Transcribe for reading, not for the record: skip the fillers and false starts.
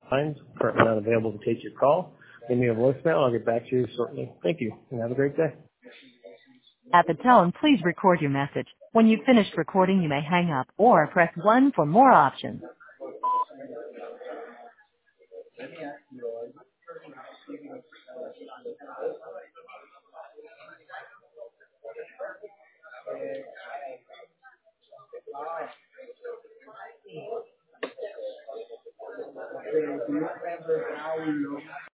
lines. Currently not available to take your call. Leave me a voicemail. I'll get back to you shortly. Thank you, and have a great day. At the tone, please record your message. When you've finished recording, you may hang up or press 1 for more options.